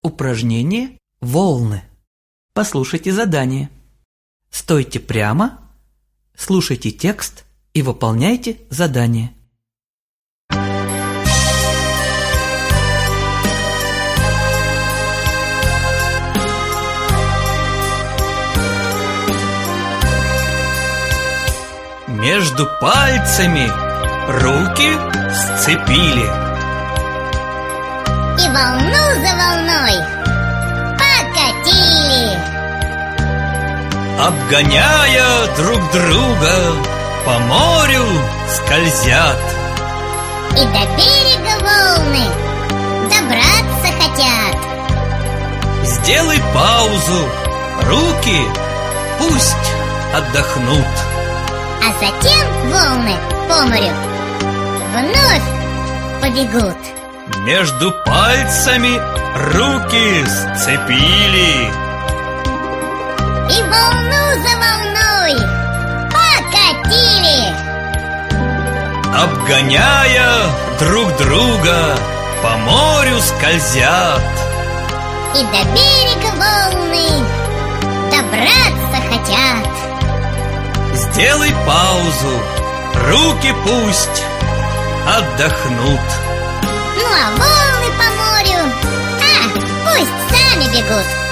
Упражнение «Волны». Послушайте задание. Стойте прямо, слушайте текст и выполняйте задание. Между пальцами руки сцепили. И волну за волной покатили. Обгоняя друг друга, по морю скользят. И до берега волны добраться хотят. Сделай паузу, руки пусть отдохнут. А затем волны по морю вновь побегут. Между пальцами руки сцепили. И волну за волной покатили. Обгоняя друг друга, по морю скользят. И до берега волны добраться хотят. Сделай паузу, руки пусть отдохнут. Ну а волны по морю, пусть сами бегут.